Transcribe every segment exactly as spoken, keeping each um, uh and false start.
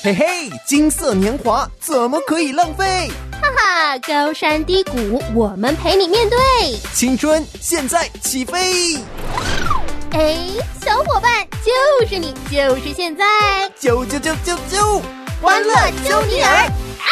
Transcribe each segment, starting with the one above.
嘿嘿，金色年华怎么可以浪费？ 哈哈，高山低谷，我们陪你面对。 青春现在起飞！ 哎，小伙伴，就是你，就是现在， 啾啾啾啾啾， 欢乐啾尼尔！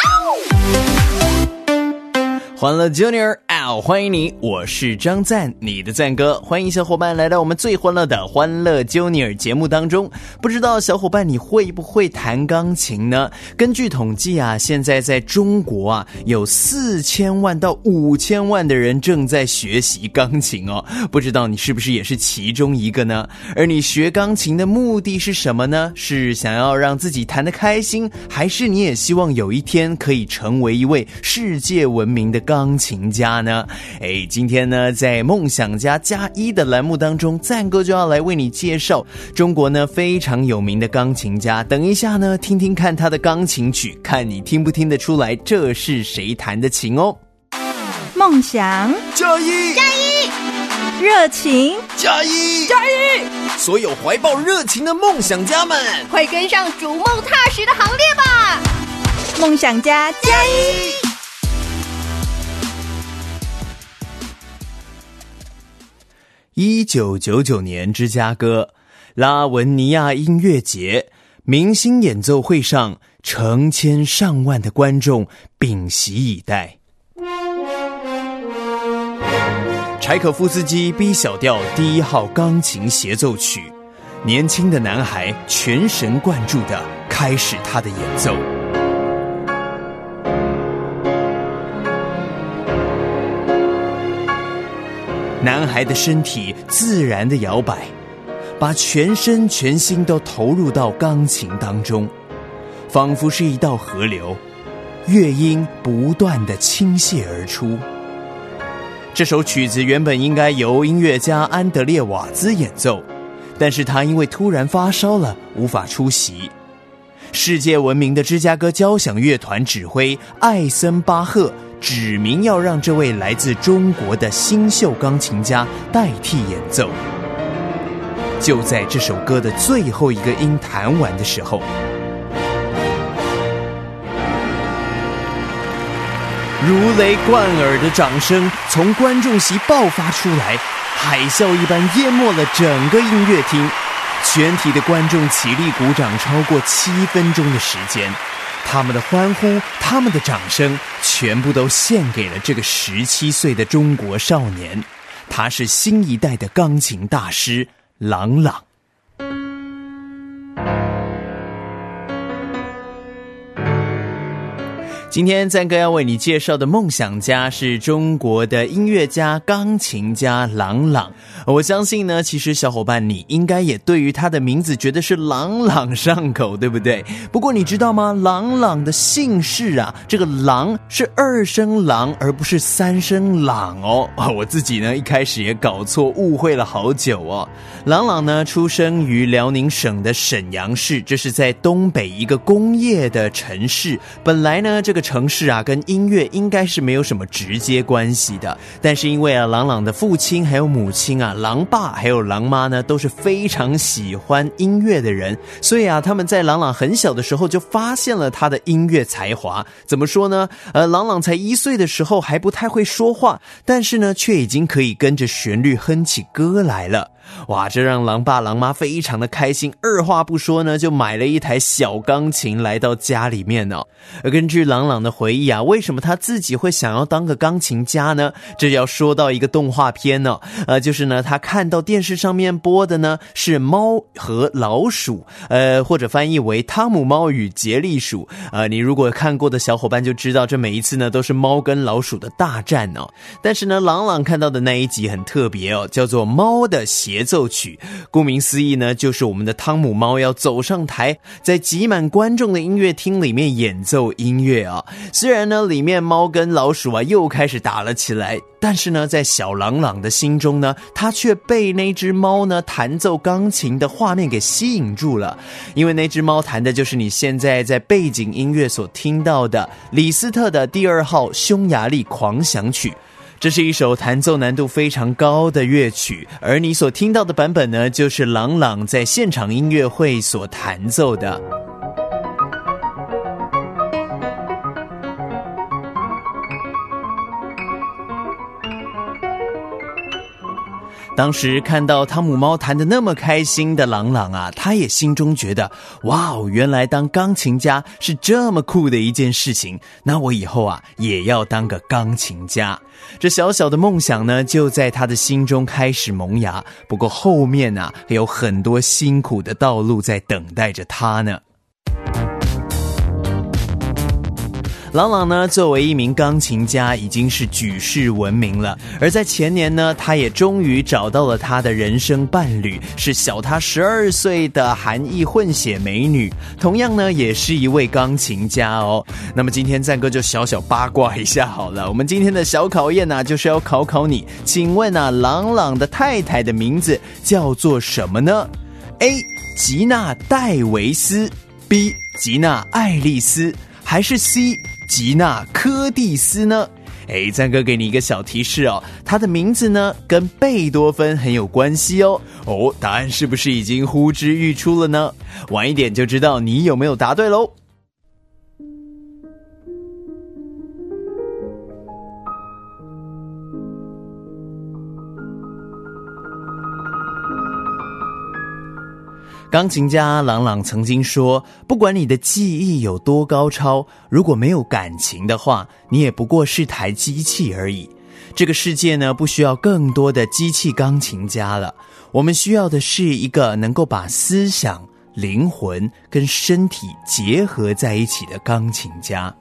欢乐 Junior， 哦，欢迎你，我是张赞，你的赞哥，欢迎小伙伴来到我们最欢乐的欢乐 Junior 节目当中。不知道小伙伴你会不会弹钢琴呢？根据统计啊，现在在中国啊，有四千万到五千万的人正在学习钢琴哦。不知道你是不是也是其中一个呢？而你学钢琴的目的是什么呢？是想要让自己弹得开心，还是你也希望有一天可以成为一位世界闻名的钢琴家呢？哎，今天呢，在梦想家加一的栏目当中，赞哥就要来为你介绍中国呢非常有名的钢琴家。等一下呢，听听看他的钢琴曲，看你听不听得出来这是谁弹的琴哦。 梦想加一， 加一， 热情加一， 加一， 所有怀抱热情的梦想家们， 快跟上逐梦踏实的行列吧！ 梦想家加一。 一九九九年，芝加哥拉文尼亚音乐节明星演奏会上，成千上万的观众屏息以待。柴可夫斯基 B 小调第一号钢琴协奏曲，年轻的男孩全神贯注地开始他的演奏。男孩的身体自然地摇摆，把全身全心都投入到钢琴当中，仿佛是一道河流，乐音不断地倾泻而出。这首曲子原本应该由音乐家安德烈瓦兹演奏，但是他因为突然发烧了，无法出席。世界闻名的芝加哥交响乐团指挥艾森巴赫指明要让这位来自中国的新秀钢琴家代替演奏。就在这首歌的最后一个音弹完的时候，如雷贯耳的掌声从观众席爆发出来，海啸一般淹没了整个音乐厅。全体的观众起立鼓掌超过七分钟的时间，他们的欢呼，他们的掌声，全部都献给了这个十七岁的中国少年。他是新一代的钢琴大师郎朗。今天赞哥要为你介绍的梦想家是中国的音乐家、钢琴家郎朗。我相信呢，其实小伙伴你应该也对于他的名字觉得是朗朗上口，对不对？不过你知道吗？郎朗的姓氏啊，这个郎是二声郎，而不是三声朗哦。我自己呢一开始也搞错，误会了好久哦。郎朗呢出生于辽宁省的沈阳市，这是在东北一个工业的城市。本来呢这个城市啊跟音乐应该是没有什么直接关系的，但是因为啊郎朗的父亲还有母亲啊，郎爸还有郎妈呢都是非常喜欢音乐的人，所以啊他们在郎朗很小的时候就发现了他的音乐才华。怎么说呢？呃，郎朗才一岁的时候还不太会说话，但是呢却已经可以跟着旋律哼起歌来了。哇，这让郎爸郎妈非常的开心，二话不说呢就买了一台小钢琴来到家里面哦。而根据郎朗的回忆啊，为什么他自己会想要当个钢琴家呢？这要说到一个动画片哦，呃，就是呢他看到电视上面播的呢是猫和老鼠，呃，或者翻译为汤姆猫与杰利鼠。呃，你如果看过的小伙伴就知道，这每一次呢都是猫跟老鼠的大战哦。但是呢，郎朗看到的那一集很特别哦，叫做《猫的协奏曲》。顾名思义呢，就是我们的汤姆猫要走上台，在挤满观众的音乐厅里面演奏音乐啊。虽然呢，里面猫跟老鼠啊又开始打了起来，但是呢，在小郎朗的心中呢，他却被那只猫呢弹奏钢琴的画面给吸引住了。因为那只猫弹的就是你现在在背景音乐所听到的李斯特的第二号匈牙利狂想曲。这是一首弹奏难度非常高的乐曲，而你所听到的版本呢，就是郎朗在现场音乐会所弹奏的。 当时看到汤姆猫弹得那么开心的朗朗啊，他也心中觉得，哇，原来当钢琴家是这么酷的一件事情，那我以后啊也要当个钢琴家。这小小的梦想呢，就在他的心中开始萌芽。不过后面啊，还有很多辛苦的道路在等待着他呢。朗朗呢，作为一名钢琴家，已经是举世闻名了。而在前年呢，他也终于找到了他的人生伴侣，是小他十二岁的韩裔混血美女，同样呢，也是一位钢琴家哦。那么今天赞哥就小小八卦一下好了，我们今天的小考验啊，就是要考考你，请问啊，朗朗的太太的名字叫做什么呢？ A. 吉娜戴维斯， B. 吉娜爱丽丝，还是 C. 吉娜柯蒂斯呢？诶，赞哥给你一个小提示哦，他的名字呢跟贝多芬很有关系哦。哦，答案是不是已经呼之欲出了呢？晚一点就知道你有没有答对咯。钢琴家朗朗曾经说，不管你的技艺有多高超，如果没有感情的话，你也不过是台机器而已。这个世界呢，不需要更多的机器钢琴家了，我们需要的是一个能够把思想、灵魂跟身体结合在一起的钢琴家。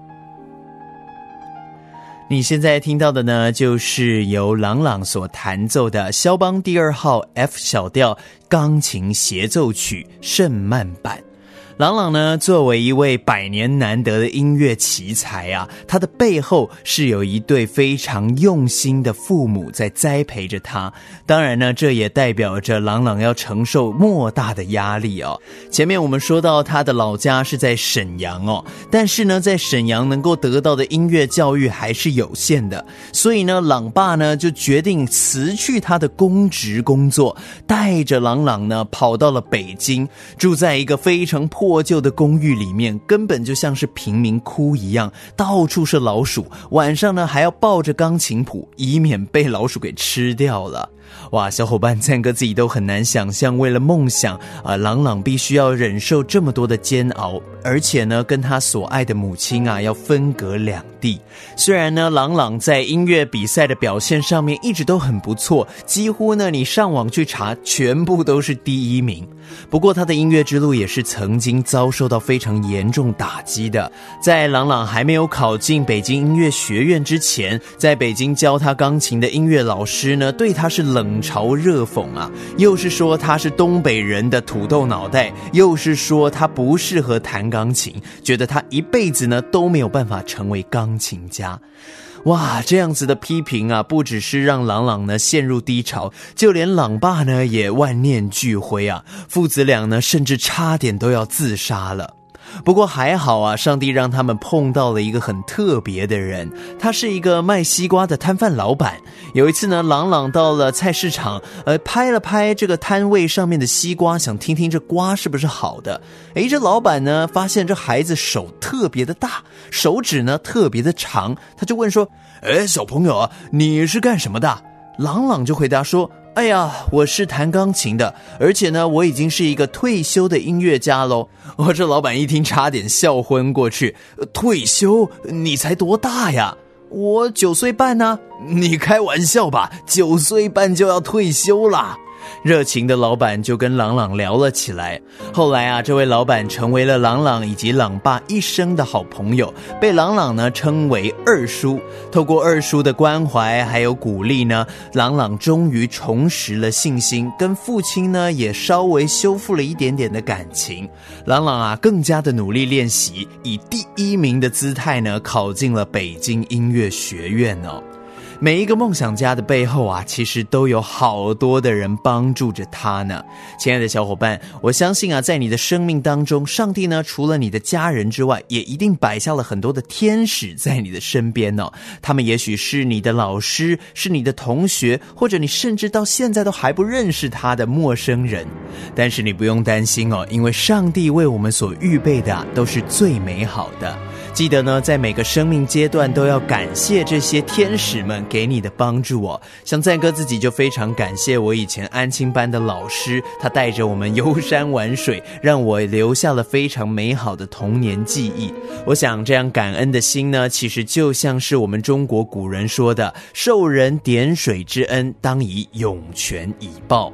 你现在听到的呢，就是由朗朗所弹奏的肖邦第二号 F 小调钢琴协奏曲圣曼版。朗朗呢，作为一位百年难得的音乐奇才啊，他的背后是有一对非常用心的父母在栽培着他。当然呢，这也代表着朗朗要承受莫大的压力哦。前面我们说到他的老家是在沈阳哦，但是呢，在沈阳能够得到的音乐教育还是有限的，所以呢，朗爸呢就决定辞去他的公职工作，带着朗朗呢跑到了北京，住在一个非常破破旧的公寓里面，根本就像是贫民窟一样，到处是老鼠，晚上呢还要抱着钢琴谱，以免被老鼠给吃掉了。哇，小伙伴赞哥自己都很难想象，为了梦想啊，朗朗必须要忍受这么多的煎熬，而且呢跟他所爱的母亲啊要分隔两地。虽然呢朗朗在音乐比赛的表现上面一直都很不错，几乎呢你上网去查全部都是第一名，不过他的音乐之路也是曾经遭受到非常严重打击的。在朗朗还没有考进北京音乐学院之前，在北京教他钢琴的音乐老师呢对他是冷嘲热讽啊，又是说他是东北人的土豆脑袋，又是说他不适合弹钢琴，觉得他一辈子呢都没有办法成为钢琴家。哇，这样子的批评啊，不只是让朗朗呢陷入低潮，就连朗爸呢也万念俱灰啊，父子俩呢甚至差点都要自杀了。不过还好啊，上帝让他们碰到了一个很特别的人，他是一个卖西瓜的摊贩老板。有一次呢，朗朗到了菜市场，呃，拍了拍这个摊位上面的西瓜，想听听这瓜是不是好的。诶，这老板呢发现这孩子手特别的大，手指呢特别的长，他就问说，诶，小朋友啊，你是干什么的？朗朗就回答说，哎呀，我是弹钢琴的，而且呢我已经是一个退休的音乐家咯。哦，这老板一听差点笑昏过去，退休？你才多大呀？我九岁半呢。你开玩笑吧，九岁半就要退休啦。热情的老板就跟朗朗聊了起来。后来啊，这位老板成为了朗朗以及朗爸一生的好朋友，被朗朗呢称为二叔。透过二叔的关怀还有鼓励呢，朗朗终于重拾了信心，跟父亲呢也稍微修复了一点点的感情。朗朗啊更加的努力练习，以第一名的姿态呢考进了北京音乐学院哦。每一个梦想家的背后啊，其实都有好多的人帮助着他呢。亲爱的小伙伴，我相信啊，在你的生命当中，上帝呢，除了你的家人之外，也一定摆下了很多的天使在你的身边哦。他们也许是你的老师，是你的同学，或者你甚至到现在都还不认识他的陌生人。但是你不用担心哦，因为上帝为我们所预备的啊，都是最美好的。 记得呢，在每个生命阶段都要感谢这些天使们给你的帮助哦。像赞哥自己就非常感谢我以前安亲班的老师，他带着我们游山玩水，让我留下了非常美好的童年记忆。我想这样感恩的心呢，其实就像是我们中国古人说的，受人点水之恩，当以涌泉以报。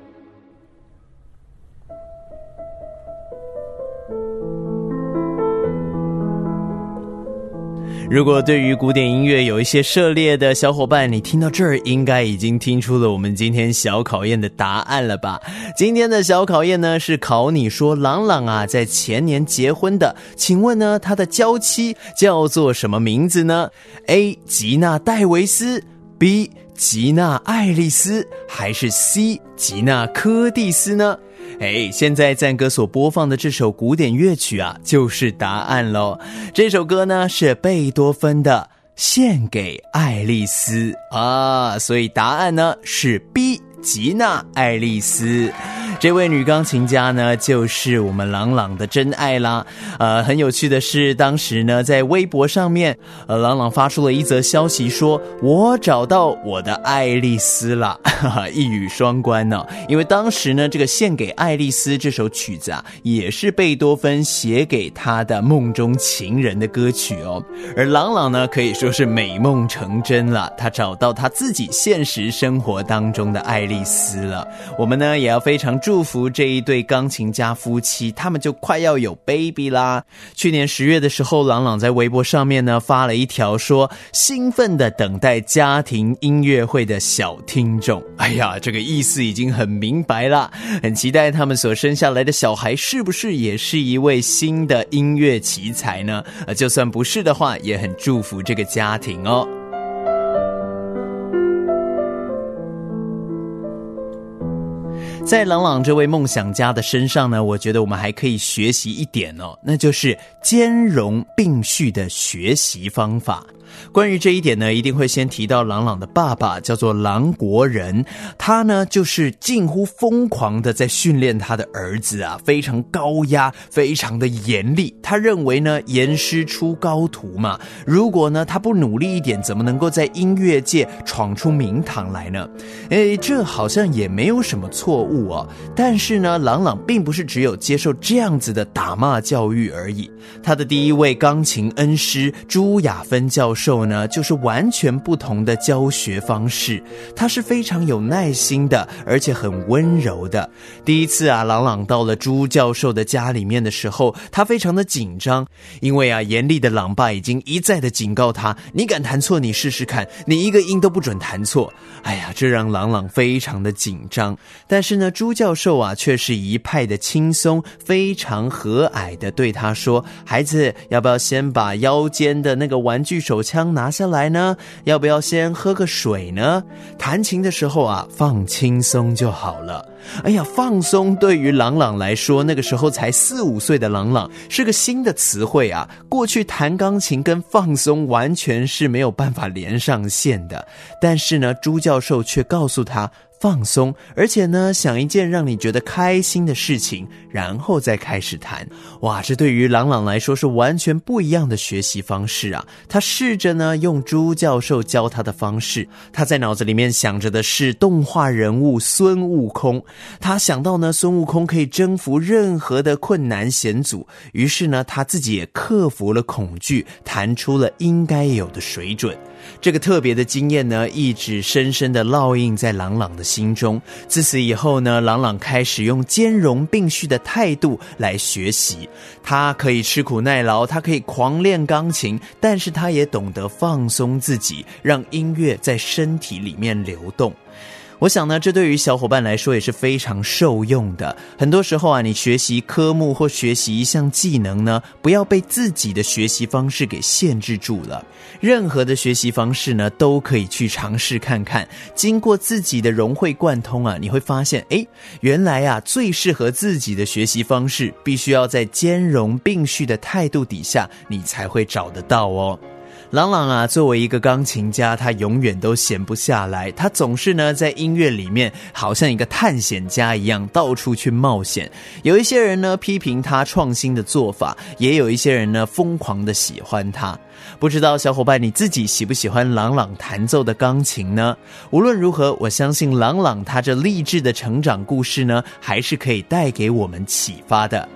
如果对于古典音乐有一些涉猎的小伙伴，你听到这儿应该已经听出了我们今天小考验的答案了吧？今天的小考验呢，是考你说朗朗啊在前年结婚的，请问呢他的娇妻叫做什么名字呢？ A. 吉娜戴维斯， B. 吉娜爱丽丝，还是 C. 吉娜柯蒂斯呢？哎，现在赞哥所播放的这首古典乐曲啊，就是答案咯。这首歌呢是贝多芬的《献给爱丽丝》啊，所以答案呢是 B. 吉娜爱丽丝。这位女钢琴家呢，就是我们朗朗的真爱啦。呃，很有趣的是，当时呢，在微博上面，呃，朗朗发出了一则消息说，我找到我的爱丽丝啦，哈哈，一语双关呢、哦。因为当时呢，这个献给爱丽丝这首曲子啊，也是贝多芬写给他的梦中情人的歌曲哦。而朗朗呢，可以说是美梦成真了，他找到他自己现实生活当中的爱丽丝了。我们呢，也要非常祝福这一对钢琴家夫妻，他们就快要有 baby 啦。去年十月的时候，朗朗在微博上面呢发了一条说，兴奋的等待家庭音乐会的小听众。哎呀，这个意思已经很明白了，很期待他们所生下来的小孩是不是也是一位新的音乐奇才呢？呃，就算不是的话，也很祝福这个家庭哦。在朗朗这位梦想家的身上呢，我觉得我们还可以学习一点哦，那就是兼容并蓄的学习方法。关于这一点呢，一定会先提到朗朗的爸爸，叫做郎国仁。他呢，就是近乎疯狂的在训练他的儿子啊，非常高压，非常的严厉。他认为呢，严师出高徒嘛，如果呢他不努力一点，怎么能够在音乐界闯出名堂来呢？诶，这好像也没有什么错误哦。但是呢，朗朗并不是只有接受这样子的打骂教育而已。他的第一位钢琴恩师朱雅芬教授授呢，就是完全不同的教学方式。他是非常有耐心的，而且很温柔的。第一次啊，朗朗到了朱教授的家里面的时候，他非常的紧张，因为啊，严厉的朗爸已经一再的警告他，你敢弹错，你试试看，你一个音都不准弹错。哎呀，这让朗朗非常的紧张。但是呢，朱教授啊，却是一派的轻松，非常和蔼的对他说，孩子，要不要先把腰间的那个玩具手枪拿下来呢？要不要先喝个水呢？弹琴的时候啊，放轻松就好了。哎呀，放松对于朗朗来说，那个时候才四五岁的朗朗是个新的词汇啊。过去弹钢琴跟放松完全是没有办法连上线的。但是呢，朱教授却告诉他，放松，而且呢，想一件让你觉得开心的事情，然后再开始弹。哇，这对于朗朗来说是完全不一样的学习方式啊！他试着呢用朱教授教他的方式，他在脑子里面想着的是动画人物孙悟空。他想到呢，孙悟空可以征服任何的困难险阻，于是呢，他自己也克服了恐惧，弹出了应该有的水准。这个特别的经验呢，一直深深的烙印在朗朗的心中。自此以后呢，朗朗开始用兼容并蓄的态度来学习。他可以吃苦耐劳，他可以狂练钢琴，但是他也懂得放松自己，让音乐在身体里面流动。我想呢，这对于小伙伴来说也是非常受用的。很多时候啊，你学习科目或学习一项技能呢，不要被自己的学习方式给限制住了。任何的学习方式呢，都可以去尝试看看。经过自己的融会贯通啊，你会发现，诶，原来啊，最适合自己的学习方式，必须要在兼容并蓄的态度底下，你才会找得到哦。 朗朗啊，作为一个钢琴家，他永远都闲不下来，他总是呢在音乐里面好像一个探险家一样，到处去冒险。有一些人呢批评他创新的做法，也有一些人呢疯狂的喜欢他。不知道小伙伴你自己喜不喜欢朗朗弹奏的钢琴呢？无论如何，我相信朗朗他这励志的成长故事呢，还是可以带给我们启发的。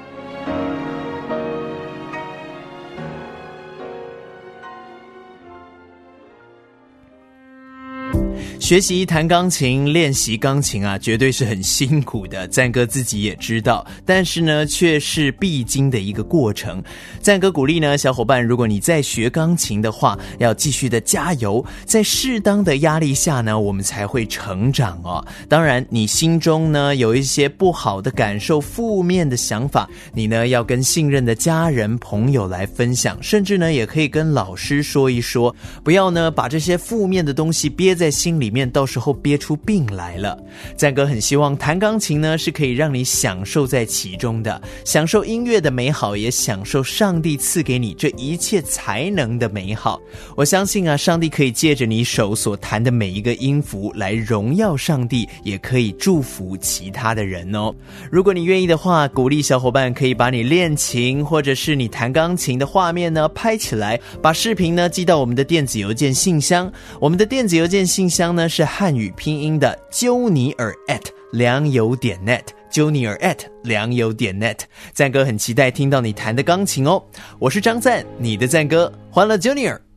学习弹钢琴，练习钢琴啊，绝对是很辛苦的，赞哥自己也知道，但是呢却是必经的一个过程。赞哥鼓励呢小伙伴，如果你在学钢琴的话，要继续的加油，在适当的压力下呢，我们才会成长哦。当然你心中呢有一些不好的感受，负面的想法，你呢要跟信任的家人朋友来分享，甚至呢也可以跟老师说一说，不要呢把这些负面的东西憋在心里面，到时候憋出病来了。赞哥很希望弹钢琴呢是可以让你享受在其中的，享受音乐的美好，也享受上帝赐给你这一切才能的美好。我相信啊，上帝可以借着你手所弹的每一个音符来荣耀上帝，也可以祝福其他的人哦。如果你愿意的话，鼓励小伙伴可以把你练琴或者是你弹钢琴的画面呢拍起来，把视频呢寄到我们的电子邮件信箱。我们的电子邮件信箱呢是汉语拼音的揪尼尔 at 良友点 net， 揪尼尔 at 良友点 net。 赞哥很期待听到你弹的钢琴哦。我是张赞，你的赞哥，欢乐揪尼尔。